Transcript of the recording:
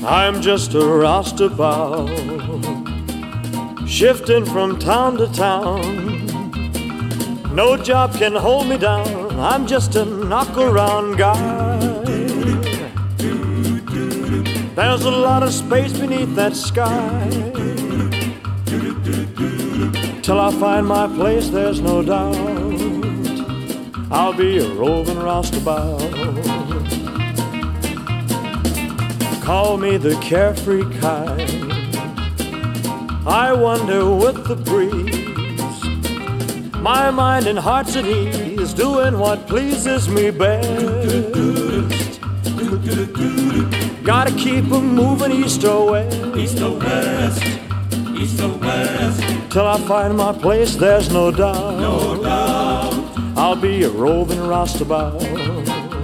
I'm just a roustabout, shifting from town to town. No job can hold me down, I'm just a knock-around guy. There's a lot of space beneath that sky. Till I find my place, there's no doubt I'll be a roving roustabout. Call me the carefree kind, I wander with the breeze. My mind and heart's at ease, doing what pleases me best. Gotta keep 'em moving east or west, east or west, east or west. Till I find my place, there's no doubt, no doubt I'll be a roving roustabout.